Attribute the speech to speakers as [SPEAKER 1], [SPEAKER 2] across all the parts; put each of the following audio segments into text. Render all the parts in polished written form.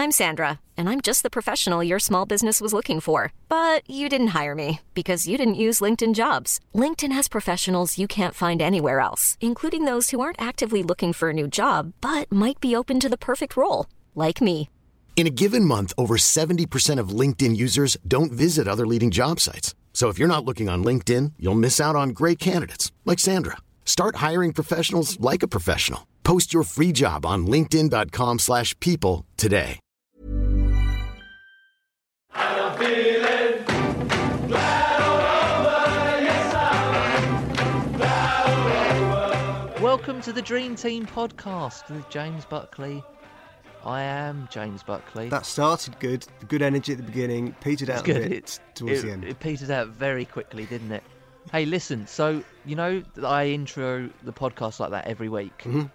[SPEAKER 1] I'm Sandra, and I'm just the professional your small business was looking for. But you didn't hire me because you didn't use LinkedIn Jobs. LinkedIn has professionals you can't find anywhere else, including those who aren't actively looking for a new job, but might be open to the perfect role, like me.
[SPEAKER 2] In a given month, over 70% of LinkedIn users don't visit other leading job sites. So if you're not looking on LinkedIn, you'll miss out on great candidates like Sandra. Start hiring professionals like a professional. Post your free job on linkedin.com/people today.
[SPEAKER 3] I'm feeling glad all over, yes I'm glad all over.
[SPEAKER 4] Welcome to the Dream Team podcast with James Buckley. I am James Buckley.
[SPEAKER 5] That started good. Good energy at the beginning, petered out a bit towards the end.
[SPEAKER 4] It petered out very quickly, didn't it? Hey, listen, so, you know that I intro the podcast like that every week?
[SPEAKER 5] Mm-hmm.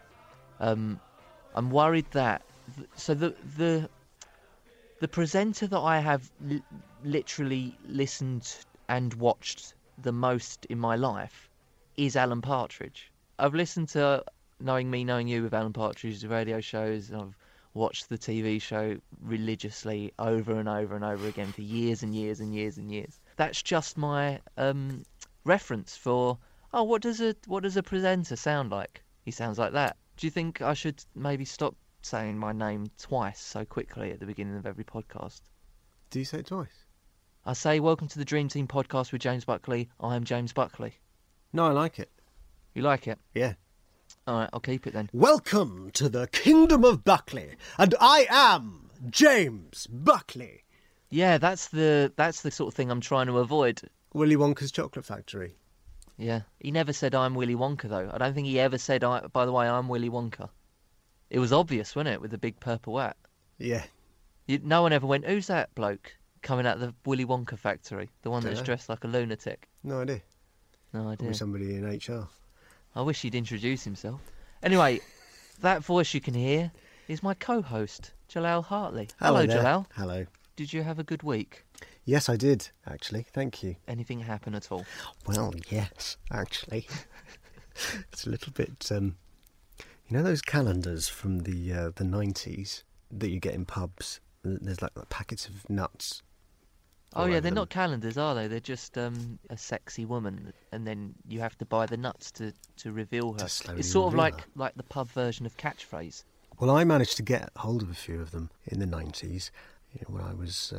[SPEAKER 4] I'm worried that... So the presenter that I have literally listened and watched the most in my life is Alan Partridge. I've listened to Knowing Me, Knowing You with Alan Partridge's radio shows, and I've watched the TV show religiously over and over and over again for years and years and years and years. That's just my reference for, what does a presenter sound like? He sounds like that. Do you think I should maybe stop saying my name twice so quickly at the beginning of every podcast?
[SPEAKER 5] Do you say it twice?
[SPEAKER 4] I say, welcome to the Dream Team podcast with James Buckley. I am James Buckley.
[SPEAKER 5] No, I like it.
[SPEAKER 4] You like it?
[SPEAKER 5] Yeah.
[SPEAKER 4] All right, I'll keep it then.
[SPEAKER 5] Welcome to the Kingdom of Buckley, and I am James Buckley.
[SPEAKER 4] Yeah, that's the sort of thing I'm trying to avoid.
[SPEAKER 5] Willy Wonka's Chocolate Factory.
[SPEAKER 4] Yeah. He never said I'm Willy Wonka, though. I don't think he ever said, by the way, I'm Willy Wonka. It was obvious, wasn't it, with the big purple hat?
[SPEAKER 5] Yeah.
[SPEAKER 4] No one ever went, who's that bloke coming out of the Willy Wonka factory? The one that's dressed like a lunatic?
[SPEAKER 5] No idea.
[SPEAKER 4] No idea.
[SPEAKER 5] Probably somebody in HR.
[SPEAKER 4] I wish he'd introduce himself. Anyway, that voice you can hear is my co-host, Jalal Hartley. Hello,
[SPEAKER 5] there.
[SPEAKER 4] Jalal.
[SPEAKER 5] Hello.
[SPEAKER 4] Did you have a good week?
[SPEAKER 5] Yes, I did, actually. Thank you.
[SPEAKER 4] Anything happen at all?
[SPEAKER 5] Well, yes, actually. It's a little bit... you know those calendars from the 90s that you get in pubs? There's like packets of nuts.
[SPEAKER 4] Oh, yeah, they're not calendars, are they? They're just a sexy woman, and then you have to buy the nuts to reveal her. It's sort of like the pub version of Catchphrase.
[SPEAKER 5] Well, I managed to get hold of a few of them in the 90s, when I was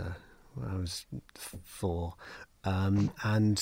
[SPEAKER 5] 4, and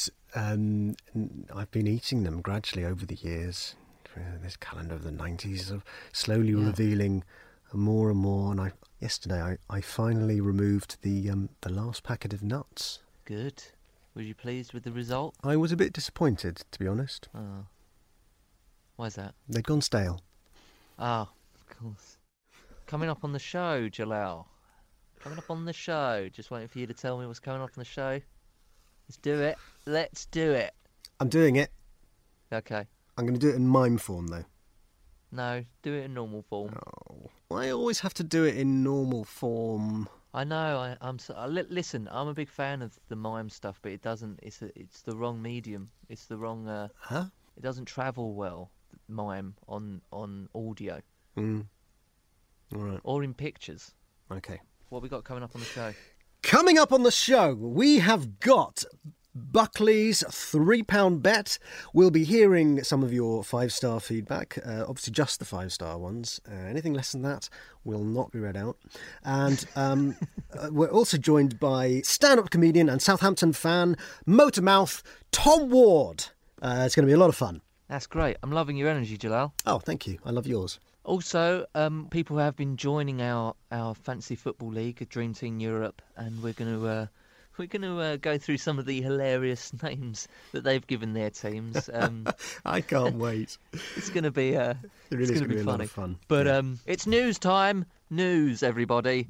[SPEAKER 5] I've been eating them gradually over the years. This calendar of the 90s of slowly revealing more and more, and yesterday I finally removed the last packet of nuts.
[SPEAKER 4] Good. Were you pleased with the result?
[SPEAKER 5] I was a bit disappointed, to be honest.
[SPEAKER 4] Oh. Why is that?
[SPEAKER 5] They'd gone stale.
[SPEAKER 4] Ah, of course. Coming up on the show, Jalal. Coming up on the show. Just waiting for you to tell me what's coming up on the show. Let's do it. Let's do it.
[SPEAKER 5] I'm doing it.
[SPEAKER 4] Okay.
[SPEAKER 5] I'm going to do it in mime form, though.
[SPEAKER 4] No, do it in normal form.
[SPEAKER 5] Oh, I always have to do it in normal form.
[SPEAKER 4] I know. Listen, I'm a big fan of the mime stuff, but it doesn't. It's the wrong medium. It's the wrong. It doesn't travel well. Mime on audio.
[SPEAKER 5] All right.
[SPEAKER 4] Or in pictures.
[SPEAKER 5] Okay.
[SPEAKER 4] What have we got coming up on the show?
[SPEAKER 5] Coming up on the show, we have got Buckley's £3 bet. We'll be hearing some of your 5-star feedback, obviously just the 5-star ones. Anything less than that will not be read out. And we're also joined by stand-up comedian and Southampton fan, Motormouth, Tom Ward. It's going to be a lot of fun.
[SPEAKER 4] That's great. I'm loving your energy, Jalal.
[SPEAKER 5] Oh, thank you. I love yours.
[SPEAKER 4] Also, people have been joining our fantasy football league, Dream Team Europe, and we're going to go through some of the hilarious names that they've given their teams.
[SPEAKER 5] I can't wait.
[SPEAKER 4] It's going to be
[SPEAKER 5] it really is going to be
[SPEAKER 4] funny.
[SPEAKER 5] A lot of fun.
[SPEAKER 4] But it's news time. News, everybody.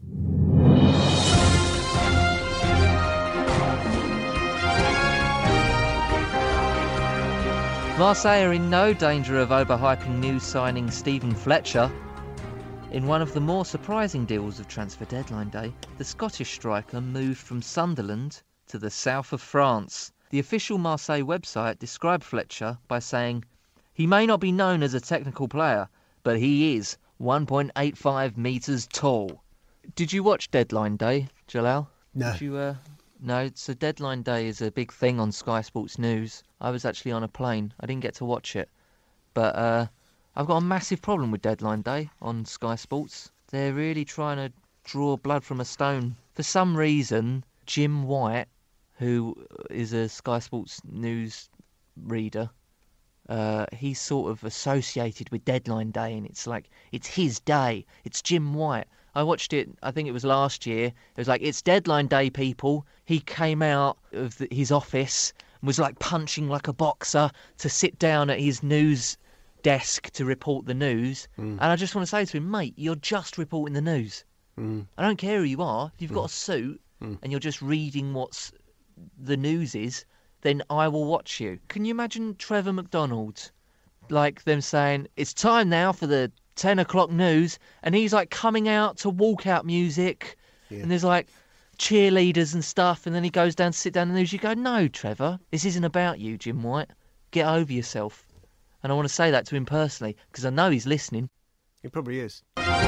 [SPEAKER 4] Marseille are in no danger of overhyping news signing Stephen Fletcher. In one of the more surprising deals of transfer deadline day, the Scottish striker moved from Sunderland to the south of France. The official Marseille website described Fletcher by saying, "He may not be known as a technical player, but he is 1.85 metres tall." Did you watch Deadline Day, Jalal?
[SPEAKER 5] No.
[SPEAKER 4] Did you, no, so Deadline Day is a big thing on Sky Sports News. I was actually on a plane. I didn't get to watch it. But I've got a massive problem with Deadline Day on Sky Sports. They're really trying to draw blood from a stone. For some reason, Jim White, who is a Sky Sports News reader, he's sort of associated with Deadline Day, and it's like, it's his day. It's Jim White. I watched it, I think it was last year. It was like, it's Deadline Day, people. He came out of his office and was like punching like a boxer to sit down at his news desk to report the news. And I just want to say to him, mate, you're just reporting the news. I don't care who you are. If you've got a suit and you're just reading what's the news is, then I will watch you. Can you imagine Trevor McDonald, like them saying, it's time now for the 10 o'clock news, and he's like coming out to walkout music, and there's like cheerleaders and stuff, and then he goes down to sit down in the news. You go, no, Trevor, this isn't about you, Jim White. Get over yourself. And I want to say that to him personally, because I know he's listening.
[SPEAKER 5] He probably is.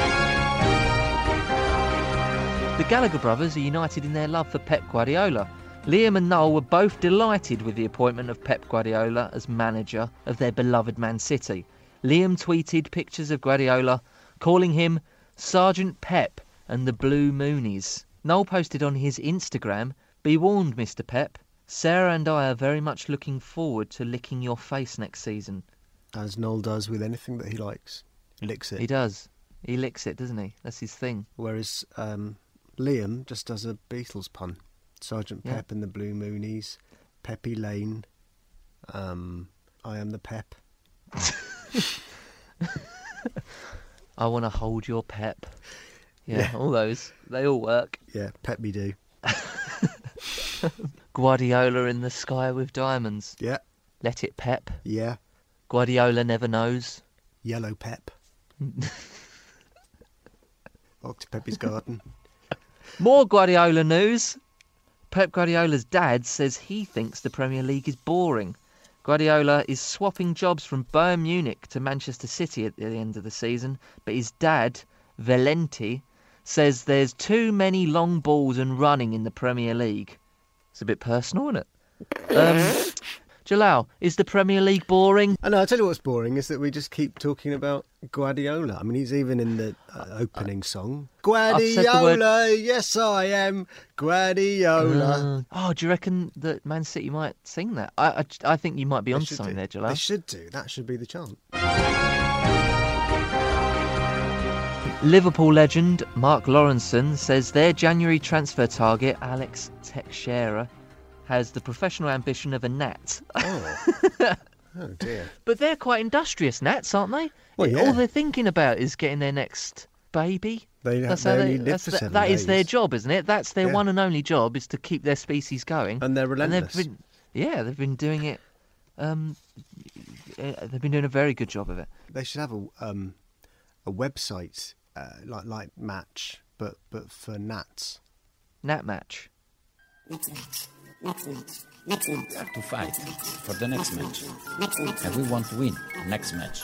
[SPEAKER 4] The Gallagher brothers are united in their love for Pep Guardiola. Liam and Noel were both delighted with the appointment of Pep Guardiola as manager of their beloved Man City. Liam tweeted pictures of Guardiola, calling him Sergeant Pep and the Blue Moonies. Noel posted on his Instagram, "Be warned, Mr. Pep. Sarah and I are very much looking forward to licking your face next season."
[SPEAKER 5] As Noel does with anything that he likes. Licks it.
[SPEAKER 4] He does. He licks it, doesn't he? That's his thing.
[SPEAKER 5] Whereas Liam just does a Beatles pun. Sergeant
[SPEAKER 4] Yeah.
[SPEAKER 5] Pep and the Blue Moonies, Peppy Lane, I am the Pep.
[SPEAKER 4] I want to hold your pep. Yeah, all those. They all work.
[SPEAKER 5] Yeah, Pep me do.
[SPEAKER 4] Guardiola in the sky with diamonds.
[SPEAKER 5] Yeah,
[SPEAKER 4] Let it pep.
[SPEAKER 5] yeah.
[SPEAKER 4] Guardiola never knows.
[SPEAKER 5] Yellow Pep. Walk to Peppy's garden.
[SPEAKER 4] More Guardiola news. Pep Guardiola's dad says he thinks the Premier League is boring. Guardiola is swapping jobs from Bayern Munich to Manchester City at the end of the season, but his dad, Valenti, says there's too many long balls and running in the Premier League. It's a bit personal, isn't it? Jalal, is the Premier League boring?
[SPEAKER 5] I know, I'll tell you what's boring is that we just keep talking about Guardiola. I mean, he's even in the opening song. Guardiola, yes I am, Guardiola.
[SPEAKER 4] Do you reckon that Man City might sing that? I think you might be on something there, Jalal.
[SPEAKER 5] They should do. That should be the chant.
[SPEAKER 4] Liverpool legend Mark Lawrenson says their January transfer target, Alex Teixeira, has the professional ambition of a gnat.
[SPEAKER 5] Oh dear.
[SPEAKER 4] But they're quite industrious gnats, aren't they?
[SPEAKER 5] Well, yeah.
[SPEAKER 4] All they're thinking about is getting their next baby.
[SPEAKER 5] They
[SPEAKER 4] That's how
[SPEAKER 5] only live for 7
[SPEAKER 4] that
[SPEAKER 5] days.
[SPEAKER 4] is their job, isn't it? That's their
[SPEAKER 5] Yeah.
[SPEAKER 4] one and only job, is to keep their species going.
[SPEAKER 5] And they're relentless.
[SPEAKER 4] They've been doing it. They've been doing a very good job of it.
[SPEAKER 5] They should have a website like Match, but for gnats.
[SPEAKER 4] Gnat match.
[SPEAKER 6] To fight for the next match. And we want to win next match.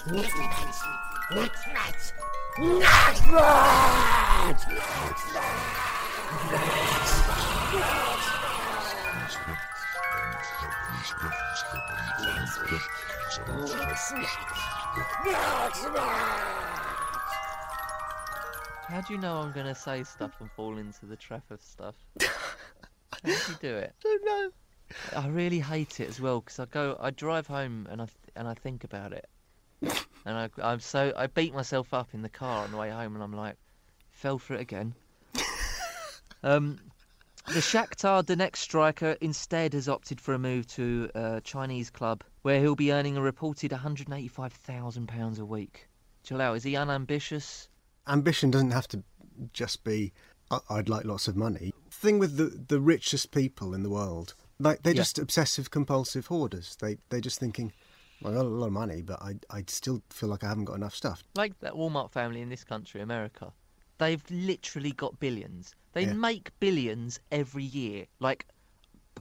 [SPEAKER 4] How do you know I'm going to say stuff and fall into the trap of stuff? How do you do it?
[SPEAKER 5] I don't know.
[SPEAKER 4] I really hate it as well, because I drive home and I think about it, and I beat myself up in the car on the way home, and I'm like, fell for it again. The Shakhtar Donetsk striker instead has opted for a move to a Chinese club where he'll be earning a reported £185,000 a week. Jalal, is he unambitious?
[SPEAKER 5] Ambition doesn't have to just be, I'd like lots of money. The thing with the richest people in the world, like they're just obsessive compulsive hoarders. They're just thinking, well, I got a lot of money, but I still feel like I haven't got enough stuff.
[SPEAKER 4] Like that Walmart family in this country, America. They've literally got billions. They make billions every year, like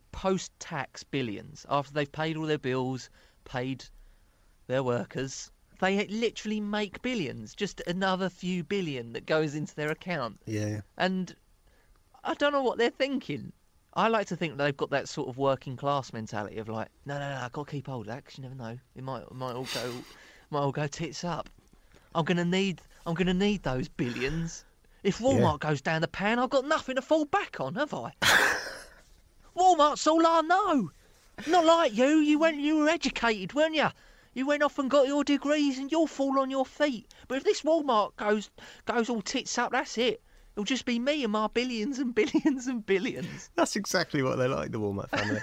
[SPEAKER 4] post-tax billions. After they've paid all their bills, paid their workers, They literally make billions, just another few billion that goes into their account.
[SPEAKER 5] Yeah.
[SPEAKER 4] And I don't know what they're thinking. I like to think they've got that sort of working class mentality of like, no, I've got to keep hold of that 'cause you never know. It might all go tits up. I'm gonna need those billions. If Walmart goes down the pan, I've got nothing to fall back on, have I? Walmart's all I know. Not like you. You were educated, weren't you? You went off and got your degrees, and you'll fall on your feet. But if this Walmart goes all tits up, that's it. It'll just be me and my billions and billions and billions.
[SPEAKER 5] That's exactly what they like, the Walmart family.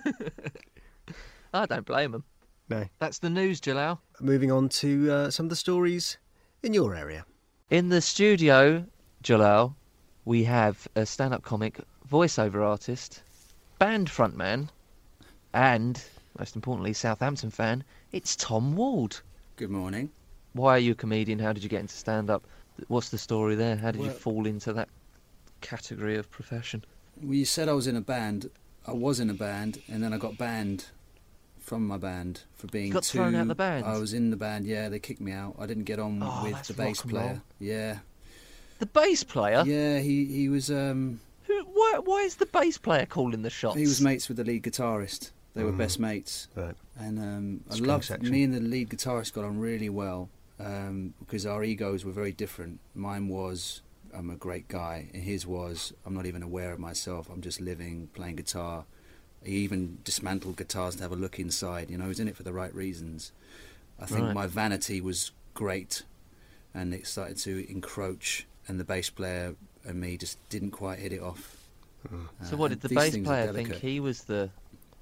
[SPEAKER 4] I don't blame them.
[SPEAKER 5] No.
[SPEAKER 4] That's the news, Jalal.
[SPEAKER 5] Moving on to some of the stories in your area.
[SPEAKER 4] In the studio, Jalal, we have a stand-up comic, voiceover artist, band frontman, and, most importantly, Southampton fan. It's Tom Ward.
[SPEAKER 7] Good morning.
[SPEAKER 4] Why are you a comedian? How did you get into stand-up? What's the story there? How did you fall into that category of profession?
[SPEAKER 7] Well, you said I was in a band. I was in a band, and then I got banned from my band for being
[SPEAKER 4] You got thrown out of the band?
[SPEAKER 7] I was in the band, yeah. They kicked me out. I didn't get on with
[SPEAKER 4] that's
[SPEAKER 7] the bass
[SPEAKER 4] rock and
[SPEAKER 7] player.
[SPEAKER 4] roll.
[SPEAKER 7] Yeah.
[SPEAKER 4] The bass player?
[SPEAKER 7] Yeah, he was...
[SPEAKER 4] Why is the bass player calling the shots?
[SPEAKER 7] He was mates with the lead guitarist. They were best mates.
[SPEAKER 5] Right.
[SPEAKER 7] And I
[SPEAKER 5] String
[SPEAKER 7] loved...
[SPEAKER 5] section.
[SPEAKER 7] Me and the lead guitarist got on really well because our egos were very different. Mine was, I'm a great guy, and his was, I'm not even aware of myself. I'm just living, playing guitar. He even dismantled guitars to have a look inside. You know, he was in it for the right reasons. I think my vanity was great, and it started to encroach, and the bass player and me just didn't quite hit it off.
[SPEAKER 4] So what did the
[SPEAKER 7] these
[SPEAKER 4] bass
[SPEAKER 7] things are
[SPEAKER 4] player think?
[SPEAKER 7] delicate.
[SPEAKER 4] He was the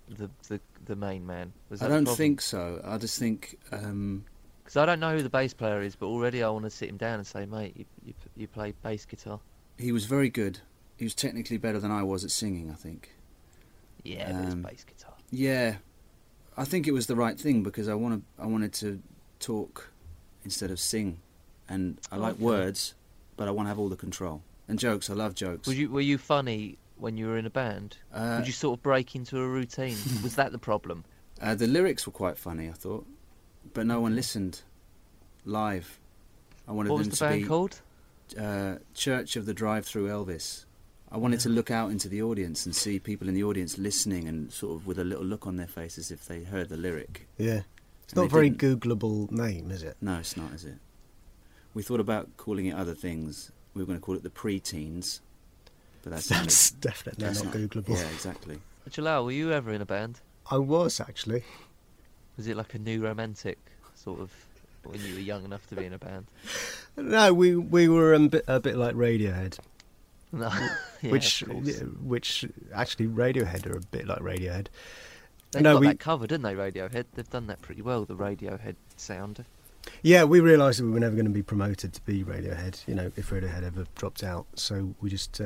[SPEAKER 4] main man? Was that
[SPEAKER 7] I
[SPEAKER 4] the
[SPEAKER 7] don't
[SPEAKER 4] problem?
[SPEAKER 7] think so. I just think
[SPEAKER 4] Because I don't know who the bass player is, but already I want to sit him down and say, mate, you play bass guitar.
[SPEAKER 7] he was very good. He was technically better than I was at singing, I think.
[SPEAKER 4] Yeah, but it's bass guitar.
[SPEAKER 7] Yeah, I think it was the right thing because I wanted to talk instead of sing, and I like words, but I want to have all the control. And jokes, I love jokes.
[SPEAKER 4] Were you funny when you were in a band? Would you sort of break into a routine? Was that the problem?
[SPEAKER 7] The lyrics were quite funny, I thought, but no one listened live. I wanted
[SPEAKER 4] What was
[SPEAKER 7] them
[SPEAKER 4] the
[SPEAKER 7] to
[SPEAKER 4] band
[SPEAKER 7] be
[SPEAKER 4] called?
[SPEAKER 7] Church of the Drive-Through Elvis. I wanted to look out into the audience and see people in the audience listening and sort of with a little look on their faces if they heard the lyric.
[SPEAKER 5] Yeah. It's
[SPEAKER 7] And
[SPEAKER 5] not a
[SPEAKER 7] they
[SPEAKER 5] very
[SPEAKER 7] didn't.
[SPEAKER 5] Googleable name, is it?
[SPEAKER 7] No, it's not, is it? We thought about calling it other things. We were going to call it the Pre-Teens, but that's
[SPEAKER 5] Definitely
[SPEAKER 7] that's
[SPEAKER 5] not Googleable.
[SPEAKER 7] Yeah, exactly.
[SPEAKER 4] Jalal, were you ever in a band?
[SPEAKER 5] I was, actually.
[SPEAKER 4] Was it like a new romantic sort of when you were young enough to be in a band?
[SPEAKER 5] No, we were a bit like Radiohead.
[SPEAKER 4] No, yeah,
[SPEAKER 5] which
[SPEAKER 4] of course.
[SPEAKER 5] which actually Radiohead are a bit like Radiohead.
[SPEAKER 4] They've got that covered, didn't they, Radiohead? They've done that pretty well, the Radiohead sound.
[SPEAKER 5] Yeah, we realised that we were never going to be promoted to be Radiohead, you know, if Radiohead ever dropped out. So we just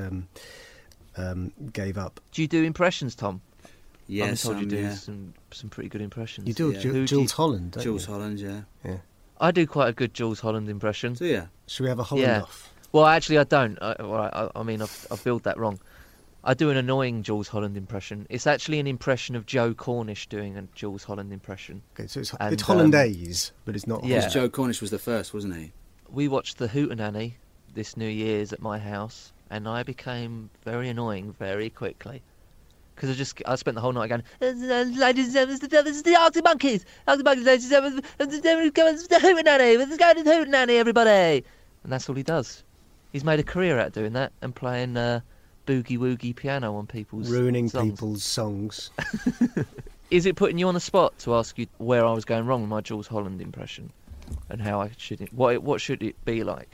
[SPEAKER 5] gave up.
[SPEAKER 4] Do you do impressions, Tom?
[SPEAKER 7] Yes,
[SPEAKER 4] I'm told you do
[SPEAKER 7] yeah.
[SPEAKER 4] some pretty good impressions.
[SPEAKER 5] You do
[SPEAKER 7] Yeah.
[SPEAKER 4] Who do
[SPEAKER 5] Jules
[SPEAKER 4] you-
[SPEAKER 5] Holland, don't
[SPEAKER 7] Jules
[SPEAKER 5] you?
[SPEAKER 7] Holland, yeah.
[SPEAKER 5] Yeah.
[SPEAKER 4] I do quite a good Jules Holland impression.
[SPEAKER 7] So yeah,
[SPEAKER 5] Should we have a Holland
[SPEAKER 4] Yeah.
[SPEAKER 5] off?
[SPEAKER 4] Well, actually, I don't. I mean, I've billed that wrong. I do an annoying Jules Holland impression. It's actually an impression of Joe Cornish doing a Jules Holland impression.
[SPEAKER 5] Okay, so it's
[SPEAKER 4] And,
[SPEAKER 5] Hollandaise, but it's not.
[SPEAKER 4] yeah.
[SPEAKER 7] because Joe Cornish was the first, wasn't he?
[SPEAKER 4] We watched The Hootenanny this New Year's at my house, and I became very annoying very quickly. Because I spent the whole night going, ladies and gentlemen, this is the Arctic Monkeys, ladies and gentlemen, the Hootenanny, let's go to the Hootenanny, everybody. And that's all he does. He's made a career out of doing that and playing boogie woogie piano on people's
[SPEAKER 5] ruining
[SPEAKER 4] songs.
[SPEAKER 5] people's songs.
[SPEAKER 4] Is it putting you on the spot to ask you where I was going wrong with my Jules Holland impression and how I should what should it be like?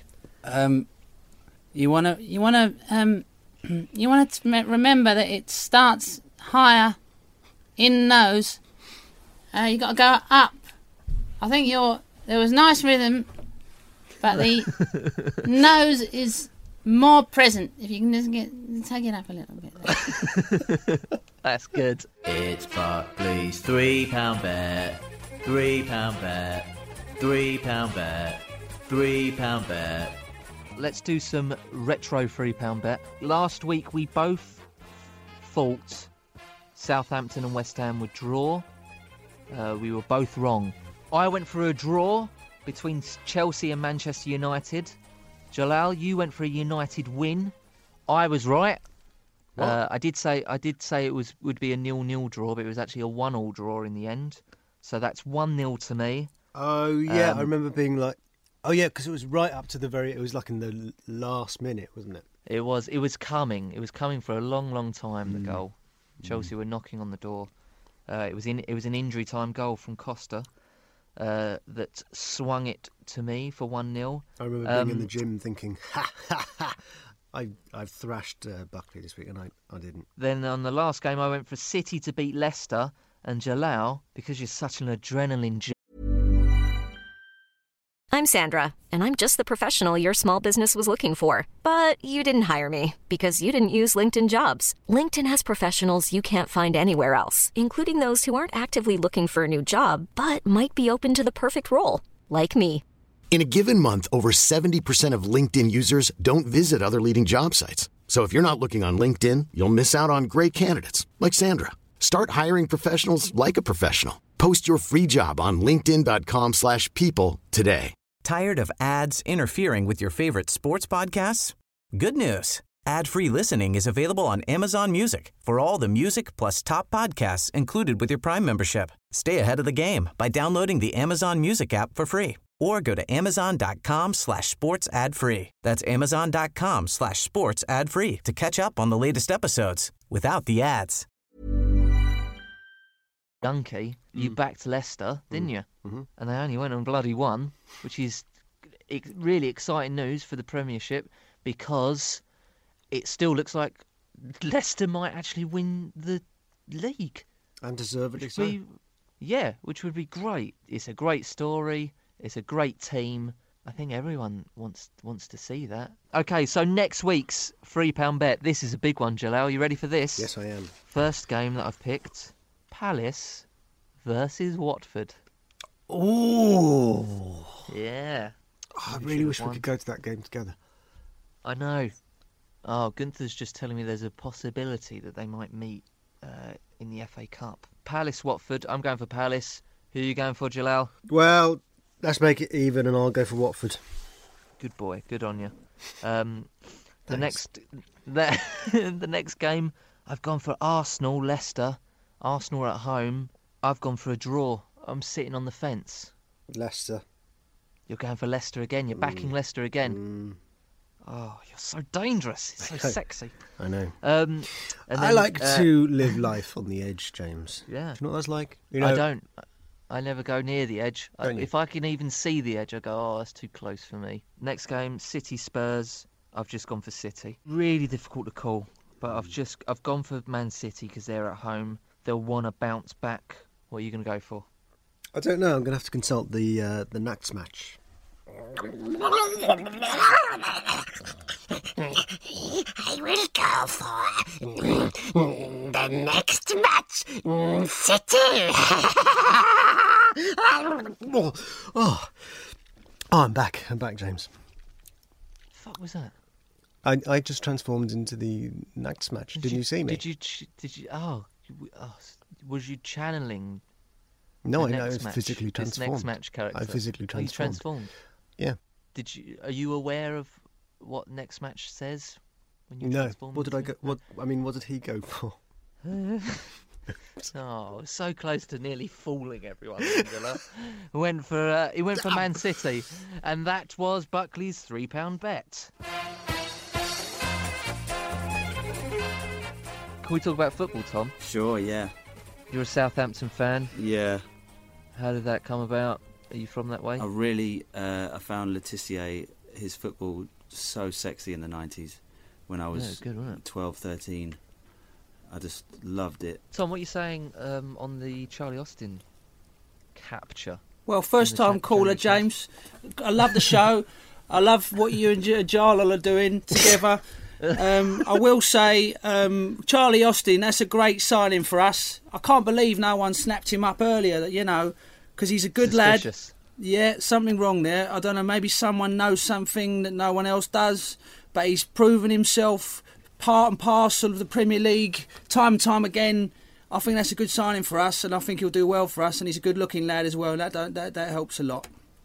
[SPEAKER 8] You wanna remember that it starts higher in nose. You got to go up. I think there was nice rhythm, but the nose is more present. If you can just take it up a little bit.
[SPEAKER 4] That's good.
[SPEAKER 9] It's Buckley's £3 bet, £3 bet, £3 bet, £3 bet.
[SPEAKER 4] Let's do some retro £3 bet. Last week we both thought Southampton and West Ham would draw. We were both wrong. I went for a draw between Chelsea and Manchester United. Jalal, you went for a United win. I was right. I did say it would be a 0-0 draw, but it was actually a 1-1 draw in the end. So that's 1-0 to me.
[SPEAKER 5] Oh yeah, I remember being like, oh yeah, because it was right up to it was like in the last minute, wasn't it?
[SPEAKER 4] It was coming. It was coming for a long, long time. The goal. Chelsea were knocking on the door. It was an injury time goal from Costa. That swung it to me for 1-0.
[SPEAKER 5] I remember being in the gym thinking, ha, ha, ha. I've thrashed Buckley this week, and I didn't.
[SPEAKER 4] Then on the last game, I went for City to beat Leicester, and Jalal, because you're such an adrenaline
[SPEAKER 1] I'm Sandra, and I'm just the professional your small business was looking for. But you didn't hire me because you didn't use LinkedIn Jobs. LinkedIn has professionals you can't find anywhere else, including those who aren't actively looking for a new job, but might be open to the perfect role, like me.
[SPEAKER 2] In a given month, over 70% of LinkedIn users don't visit other leading job sites. So if you're not looking on LinkedIn, you'll miss out on great candidates like Sandra. Start hiring professionals like a professional. Post your free job on linkedin.com/people today.
[SPEAKER 10] Tired of ads interfering with your favorite sports podcasts? Good news. Ad-free listening is available on Amazon Music for all the music plus top podcasts included with your Prime membership. Stay ahead of the game by downloading the Amazon Music app for free or go to amazon.com/sports ad free. That's amazon.com/sports ad free to catch up on the latest episodes without the ads.
[SPEAKER 4] Donkey, you backed Leicester, didn't you? Mm-hmm. And they only went and bloody won, which is really exciting news for the Premiership because it still looks like Leicester might actually win the league.
[SPEAKER 5] And deservedly so.
[SPEAKER 4] Yeah, which would be great. It's a great story. It's a great team. I think everyone wants to see that. Okay, so next week's £3 bet. This is a big one, Jalal. You ready for this?
[SPEAKER 5] Yes, I am.
[SPEAKER 4] First game that I've picked. Palace versus Watford.
[SPEAKER 5] Oh,
[SPEAKER 4] yeah.
[SPEAKER 5] Oh, I really wish we could go to that game together.
[SPEAKER 4] I know. Oh, Gunther's just telling me there's a possibility that they might meet in the FA Cup. Palace, Watford. I'm going for Palace. Who are you going for, Jalal?
[SPEAKER 5] Well, let's make it even, and I'll go for Watford.
[SPEAKER 4] Good boy. Good on you. The next game, I've gone for Arsenal, Leicester. Arsenal are at home. I've gone for a draw. I'm sitting on the fence.
[SPEAKER 5] Leicester.
[SPEAKER 4] You're going for Leicester again. You're backing Leicester again. Oh, you're so dangerous. It's so sexy.
[SPEAKER 5] I know.
[SPEAKER 4] And then,
[SPEAKER 5] I like to live life on the edge, James.
[SPEAKER 4] Yeah.
[SPEAKER 5] Do you know what that's like? You know,
[SPEAKER 4] I don't. I never go near the edge. If I can even see the edge, I go, oh, that's too close for me. Next game, City Spurs. I've just gone for City. Really difficult to call, but I've gone for Man City because they're at home. They'll want to bounce back. What are you going to go for?
[SPEAKER 5] I don't know. I'm going to have to consult the next match.
[SPEAKER 11] I will go for the next match, City.
[SPEAKER 5] Oh, I'm back. I'm back, James.
[SPEAKER 4] What the fuck was that?
[SPEAKER 5] I just transformed into the next match. Did you see me?
[SPEAKER 4] Did you? Oh, was you channeling?
[SPEAKER 5] No, I was physically transformed.
[SPEAKER 4] This next match character.
[SPEAKER 5] I physically transformed.
[SPEAKER 4] Are you transformed?
[SPEAKER 5] Yeah.
[SPEAKER 4] Are you aware of what next match says when you transform?
[SPEAKER 5] What did I go? What did he go for?
[SPEAKER 4] Oh, so close to nearly fooling everyone. He went for Man City, and that was Buckley's £3 bet. Can we talk about football, Tom?
[SPEAKER 7] Sure, yeah.
[SPEAKER 4] You're a Southampton fan.
[SPEAKER 7] Yeah.
[SPEAKER 4] How did that come about? Are you from that way?
[SPEAKER 7] I found Letitia, his football, so sexy in the 90s when I was 12, 13. I just loved it.
[SPEAKER 4] Tom, what are you saying on the Charlie Austin capture?
[SPEAKER 8] Well, first time caller, James. I love the show. I love what you and Jalal are doing together. I will say, Charlie Austin, that's a great signing for us. I can't believe no one snapped him up earlier, because he's a good lad. Yeah, something wrong there. I don't know, maybe someone knows something that no one else does, but he's proven himself part and parcel of the Premier League time and time again. I think that's a good signing for us, and I think he'll do well for us, and he's a good-looking lad as well. That helps a lot.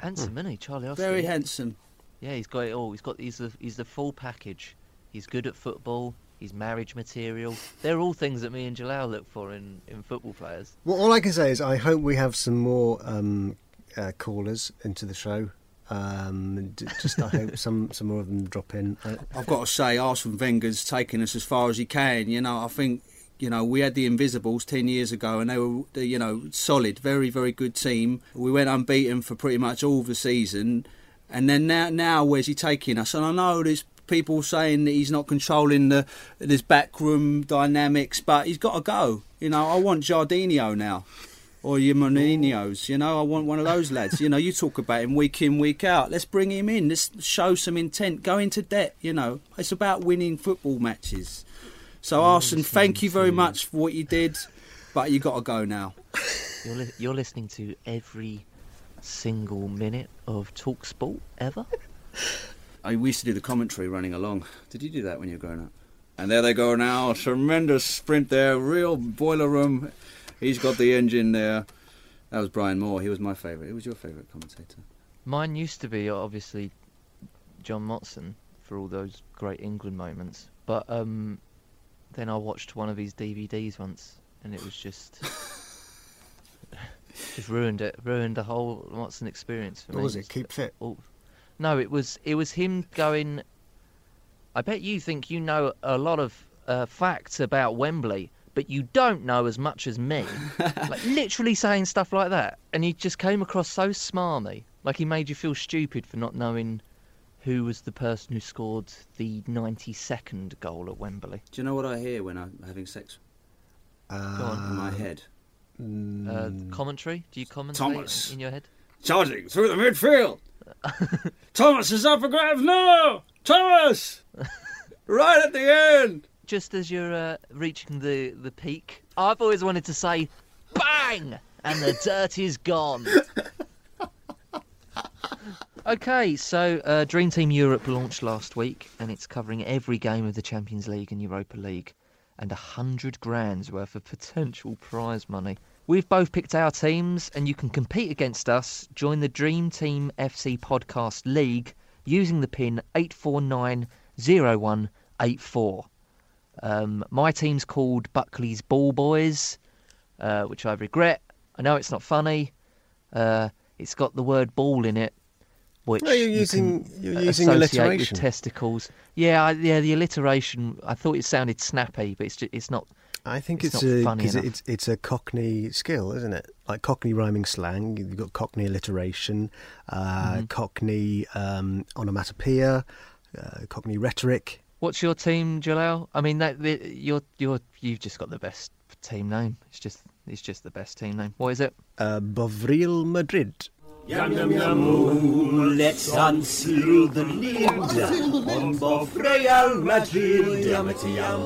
[SPEAKER 4] Handsome, isn't he, Charlie Austin?
[SPEAKER 7] Very handsome.
[SPEAKER 4] Yeah, he's got it all. He's the full package. He's good at football. He's marriage material. They're all things that me and Jalal look for in football players.
[SPEAKER 5] Well, all I can say is I hope we have some more callers into the show. Just I hope some more of them drop in.
[SPEAKER 7] I've got to say, Arsene Wenger's taken us as far as he can. You know, I think, you know, we had the Invisibles 10 years ago and they were, you know, solid, very, very good team. We went unbeaten for pretty much all the season. And then now where's he taking us? And I know there's people saying that he's not controlling this backroom dynamics, but he's got to go. You know, I want Jardineau now. Or your Mourinho's, you know, I want one of those lads. You know, you talk about him week in, week out. Let's bring him in. Let's show some intent. Go into debt, you know. It's about winning football matches. So, Arsene, thank you very much for what you did, but you got to go now.
[SPEAKER 4] You're listening to every single minute of TalkSport ever?
[SPEAKER 7] We used to do the commentary running along. Did you do that when you were growing up? And there they go now. Tremendous sprint there. Real boiler room. He's got the engine there. That was Brian Moore. He was my favourite. Who was your favourite commentator?
[SPEAKER 4] Mine used to be, obviously, John Motson for all those great England moments. But then I watched one of his DVDs once, and it was just ruined it. Ruined the whole Motson experience for me.
[SPEAKER 5] What was it? Keep Fit?
[SPEAKER 4] No, it was him going, I bet you think you know a lot of facts about Wembley, but you don't know as much as me. Like, literally saying stuff like that. And he just came across so smarmy. Like, he made you feel stupid for not knowing who was the person who scored the 92nd goal at Wembley.
[SPEAKER 7] Do you know what I hear when I'm having sex?
[SPEAKER 4] Go on.
[SPEAKER 7] In my head.
[SPEAKER 4] Commentary? Do you commentate
[SPEAKER 7] Thomas.
[SPEAKER 4] in your head?
[SPEAKER 7] Charging through the midfield. Thomas is up for grabs. No! Thomas! Right at the end.
[SPEAKER 4] Just as you're reaching the peak, I've always wanted to say, bang! And the dirt is gone. Okay, so Dream Team Europe launched last week, and it's covering every game of the Champions League and Europa League, and 100 grand's worth of potential prize money. We've both picked our teams, and you can compete against us. Join the Dream Team FC Podcast League using the pin 8490184. My team's called Buckley's Ball Boys, which I regret. I know it's not funny. It's got the word ball in it, which
[SPEAKER 5] you're using alliteration
[SPEAKER 4] with testicles. Yeah, the alliteration. I thought it sounded snappy, but it's not.
[SPEAKER 5] I think
[SPEAKER 4] it's not funny enough.
[SPEAKER 5] It's a Cockney skill, isn't it? Like Cockney rhyming slang. You've got Cockney alliteration, Cockney onomatopoeia, Cockney rhetoric.
[SPEAKER 4] What's your team, Jalal? I mean, you've just got the best team name. It's just the best team name. What is it?
[SPEAKER 5] Bovril Madrid.
[SPEAKER 3] Yum yum yum, let's unseal the lid on Bovril Madrid. Yum yum.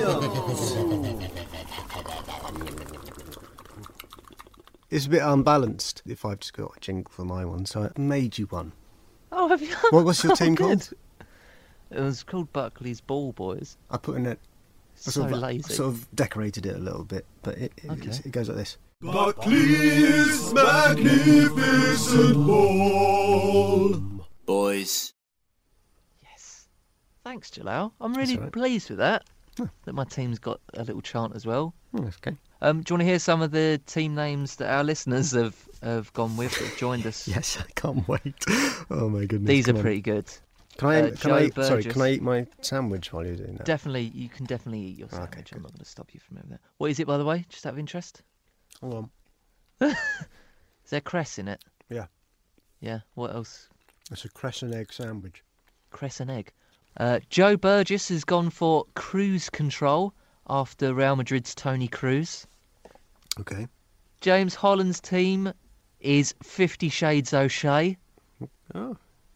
[SPEAKER 5] It's a bit unbalanced. If I've just got a jingle for my one, so I made you one.
[SPEAKER 4] Oh, have you?
[SPEAKER 5] What's your team called?
[SPEAKER 4] It was called Buckley's Ball Boys.
[SPEAKER 5] I put in it.
[SPEAKER 4] So lazy.
[SPEAKER 5] Sort of decorated it a little bit, but it goes like this.
[SPEAKER 3] Buckley's magnificent ball.
[SPEAKER 9] Boys.
[SPEAKER 4] Yes. Thanks, Jalal. I'm really pleased with that. That my team's got a little chant as well.
[SPEAKER 5] That's okay.
[SPEAKER 4] Do you want to hear some of the team names that our listeners have gone with, that have joined us?
[SPEAKER 5] Yes, I can't wait. Oh my goodness.
[SPEAKER 4] These are pretty good.
[SPEAKER 5] Can I eat my sandwich while you're doing that?
[SPEAKER 4] Definitely, you can definitely eat your sandwich.
[SPEAKER 5] Okay,
[SPEAKER 4] I'm not going to stop you from doing that. What is it, by the way? Just out of interest.
[SPEAKER 5] Hold on.
[SPEAKER 4] Is there cress in it?
[SPEAKER 5] Yeah.
[SPEAKER 4] Yeah. What else?
[SPEAKER 5] It's a cress and egg sandwich.
[SPEAKER 4] Cress and egg. Joe Burgess has gone for cruise control after Real Madrid's Toni Kroos.
[SPEAKER 5] Okay.
[SPEAKER 4] James Holland's team is 50 Shades O'Shea.
[SPEAKER 5] Oh.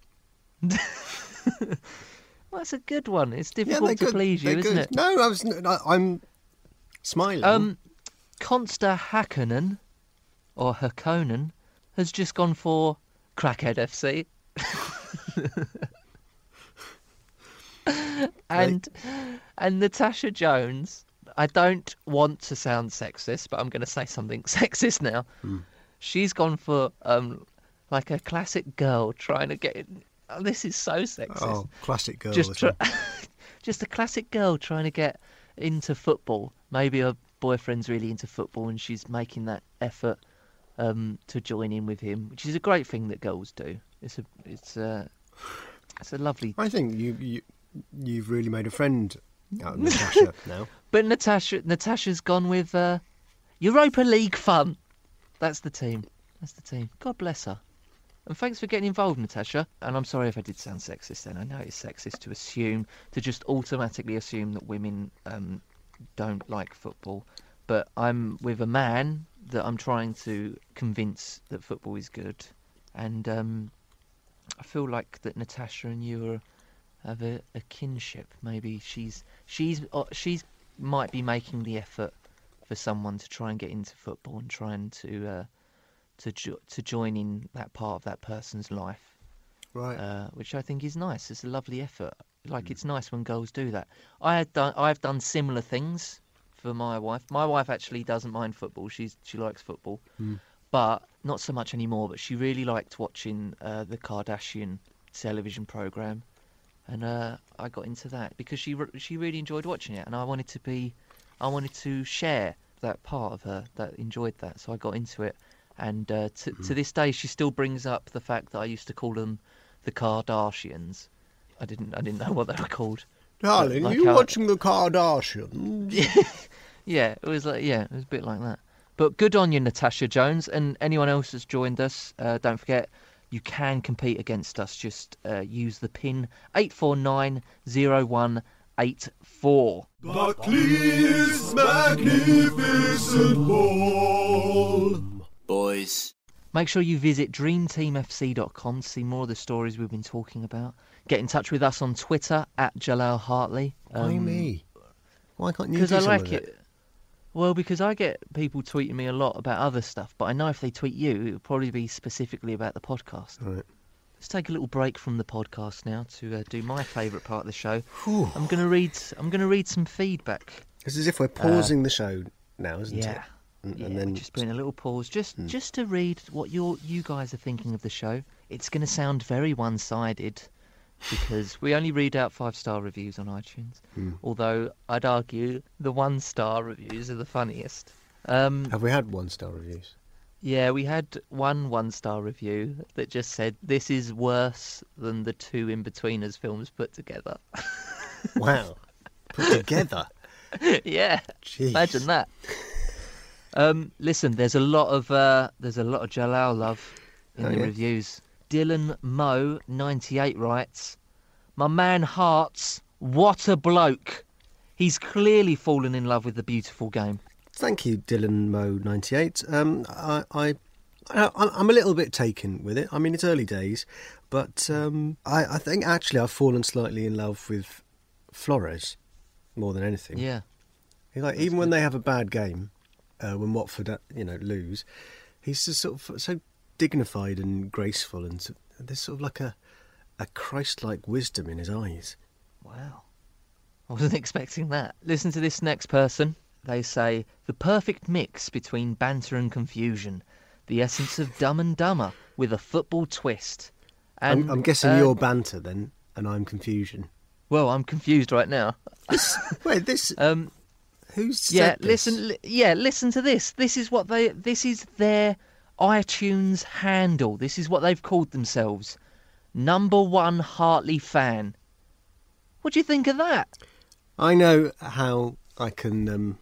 [SPEAKER 4] Well, that's a good one. It's difficult to please you, isn't it?
[SPEAKER 5] No, I'm smiling.
[SPEAKER 4] Consta Hakkonen, or Hakkonen, has just gone for Crackhead FC. and Natasha Jones, I don't want to sound sexist, but I'm going to say something sexist now. She's gone for like a classic girl trying to get in. Oh, this is so sexist.
[SPEAKER 5] Oh, classic girl.
[SPEAKER 4] Just,
[SPEAKER 5] as well.
[SPEAKER 4] just a classic girl trying to get into football. Maybe her boyfriend's really into football and she's making that effort to join in with him, which is a great thing that girls do. It's a lovely.
[SPEAKER 5] I think you've really made a friend out of Natasha now.
[SPEAKER 4] But Natasha's gone with Europa League fun. That's the team. God bless her. And thanks for getting involved, Natasha. And I'm sorry if I did sound sexist then. I know it's sexist to just automatically assume that women don't like football. But I'm with a man that I'm trying to convince that football is good. And I feel like that Natasha and you have a kinship. Maybe she's might be making the effort for someone to try and get into football and trying to join in that part of that person's life,
[SPEAKER 5] right?
[SPEAKER 4] Which I think is nice. It's a lovely effort. Like it's nice when girls do that. I've done similar things for my wife. My wife actually doesn't mind football. She likes football, but not so much anymore. But she really liked watching the Kardashian television program, and I got into that because she really enjoyed watching it, and I wanted to share that part of her that enjoyed that. So I got into it. And to this day, she still brings up the fact that I used to call them the Kardashians. I didn't know what they were called.
[SPEAKER 5] Darling,
[SPEAKER 4] like
[SPEAKER 5] are you watching the Kardashians?
[SPEAKER 4] Yeah, it was a bit like that. But good on you, Natasha Jones, and anyone else that's joined us. Don't forget, you can compete against us. Just use the pin 8490184.
[SPEAKER 3] Buckley's Magnificent Ball.
[SPEAKER 9] Boys.
[SPEAKER 4] Make sure you visit dreamteamfc.com to see more of the stories we've been talking about. Get in touch with us on Twitter @Jalal Hartley.
[SPEAKER 5] Why me? Why can't you do
[SPEAKER 4] Because I
[SPEAKER 5] some
[SPEAKER 4] like
[SPEAKER 5] of
[SPEAKER 4] it. Well, because I get people tweeting me a lot about other stuff, but I know if they tweet you, it would probably be specifically about the podcast.
[SPEAKER 5] Right.
[SPEAKER 4] Let's take a little break from the podcast now to do my favourite part of the show.
[SPEAKER 5] Whew.
[SPEAKER 4] I'm going to read some feedback.
[SPEAKER 5] It's as if we're pausing the show now, isn't it?
[SPEAKER 4] Yeah.
[SPEAKER 5] And then
[SPEAKER 4] just putting a little pause, just to read what you guys are thinking of the show. It's going to sound very one-sided because we only read out 5-star reviews on iTunes. Although I'd argue the 1-star reviews are the funniest.
[SPEAKER 5] Have we had 1-star reviews?
[SPEAKER 4] Yeah, we had one 1-star review that just said this is worse than the 2 In-Betweeners films put together.
[SPEAKER 5] Wow, put together.
[SPEAKER 4] Yeah,
[SPEAKER 5] Jeez.
[SPEAKER 4] Imagine that. Listen, there's a lot of Jalal love in the reviews. Dylan Moe 98 writes, "My man Hearts, what a bloke! He's clearly fallen in love with the beautiful game."
[SPEAKER 5] Thank you, Dylan Moe 98. I'm a little bit taken with it. I mean, it's early days, but I think actually I've fallen slightly in love with Flores more than anything.
[SPEAKER 4] Yeah.
[SPEAKER 5] Like even when they have a bad game. When Watford, lose, he's just sort of so dignified and graceful, and there's sort of like a Christ-like wisdom in his eyes.
[SPEAKER 4] Wow, I wasn't expecting that. Listen to this next person. They say the perfect mix between banter and confusion, the essence of Dumb and Dumber with a football twist. And
[SPEAKER 5] I'm guessing you're banter then, and I'm confusion.
[SPEAKER 4] Well, I'm confused right now.
[SPEAKER 5] Wait, this. Who's said this?
[SPEAKER 4] Listen to this. This is their iTunes handle. This is what they've called themselves. #1 Hartley fan. What do you think of that?
[SPEAKER 5] I know how I can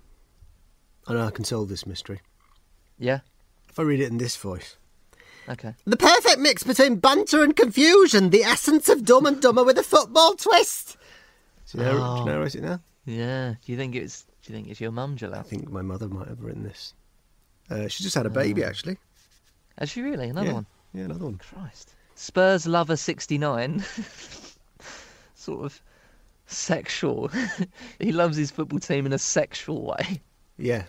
[SPEAKER 5] solve this mystery.
[SPEAKER 4] Yeah?
[SPEAKER 5] If I read it in this voice.
[SPEAKER 4] Okay.
[SPEAKER 5] The perfect mix between banter and confusion, the essence of Dumb and Dumber with a football twist. Do you know I wrote it now?
[SPEAKER 4] Yeah. Do you think it's your mum, Jalal?
[SPEAKER 5] I think my mother might have written this. She just had a baby, actually.
[SPEAKER 4] Has she really? Another one?
[SPEAKER 5] Yeah, another one.
[SPEAKER 4] Christ. Spurs Lover 69. Sort of sexual. He loves his football team in a sexual way.
[SPEAKER 5] Yeah.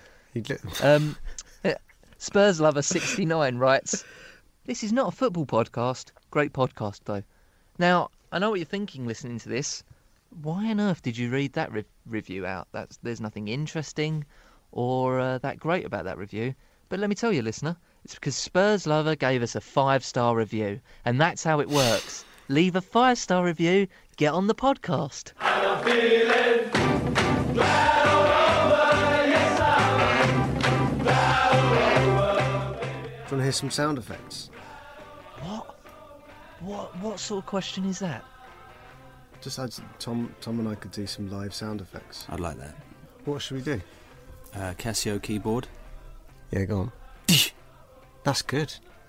[SPEAKER 4] Spurs Lover 69 writes, "This is not a football podcast. Great podcast, though." Now, I know what you're thinking listening to this. Why on earth did you read that review out? There's nothing interesting or that great about that review. But let me tell you, listener, It's because Spurs Lover gave us a 5-star review, and that's how it works. Leave a 5-star review, get on the podcast.
[SPEAKER 5] I'm feeling glad all over, yes I am, glad all over. Do you want to hear some sound effects?
[SPEAKER 4] What sort of question is that?
[SPEAKER 5] Just had Tom and I could do some live sound effects.
[SPEAKER 7] I'd like that.
[SPEAKER 5] What should we do?
[SPEAKER 7] Casio keyboard.
[SPEAKER 5] Yeah, go on. That's good.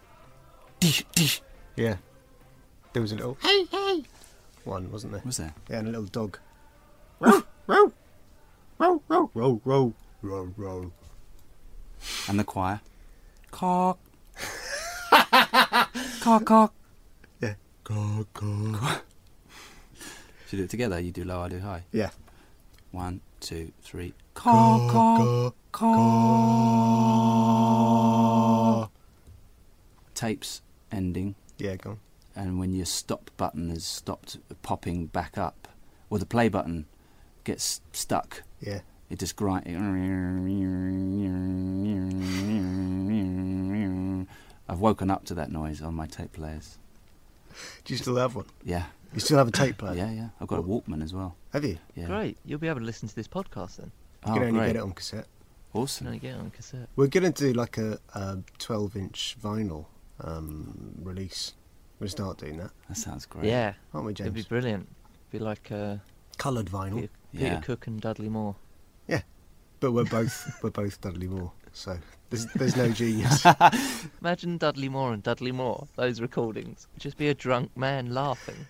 [SPEAKER 5] Yeah. There was a little one, wasn't there?
[SPEAKER 7] Was there?
[SPEAKER 5] Yeah, and a little dog. Row, row, row, row, row, row, row, row.
[SPEAKER 7] And the choir. Cock. Cock, cock.
[SPEAKER 5] Yeah. Cock, cock.
[SPEAKER 7] Should we do it together? You do low, I do high.
[SPEAKER 5] Yeah.
[SPEAKER 7] 1, 2, 3. Cock, cock, cock. Tapes ending.
[SPEAKER 5] Yeah, go on.
[SPEAKER 7] And when your stop button has stopped popping back up, or the play button gets stuck,
[SPEAKER 5] yeah,
[SPEAKER 7] it just grinds. I've woken up to that noise on my tape players.
[SPEAKER 5] Do you still have one?
[SPEAKER 7] Yeah.
[SPEAKER 5] You still have a tape player?
[SPEAKER 7] Yeah. I've got a Walkman as well.
[SPEAKER 5] Have you?
[SPEAKER 7] Yeah.
[SPEAKER 4] Great. You'll be able to listen to this podcast then.
[SPEAKER 5] You can only get it on cassette.
[SPEAKER 7] Awesome.
[SPEAKER 4] You can only get it on cassette.
[SPEAKER 5] We're going to do like a 12-inch vinyl release. We'll start doing that.
[SPEAKER 7] That sounds great.
[SPEAKER 5] Yeah. Aren't we, James?
[SPEAKER 4] It'd be brilliant. Be like
[SPEAKER 5] coloured vinyl.
[SPEAKER 4] Peter Cook and Dudley Moore.
[SPEAKER 5] Yeah. But we're both Dudley Moore, so there's no genius.
[SPEAKER 4] Imagine Dudley Moore and Dudley Moore, those recordings. It'd just be a drunk man laughing.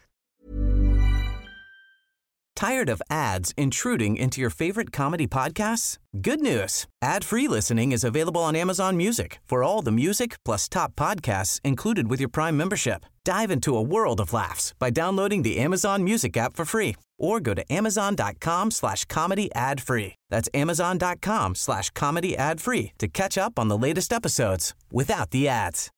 [SPEAKER 10] Tired of ads intruding into your favorite comedy podcasts? Good news. Ad-free listening is available on Amazon Music for all the music plus top podcasts included with your Prime membership. Dive into a world of laughs by downloading the Amazon Music app for free or go to amazon.com/comedy ad-free. That's amazon.com/comedy ad-free to catch up on the latest episodes without the ads.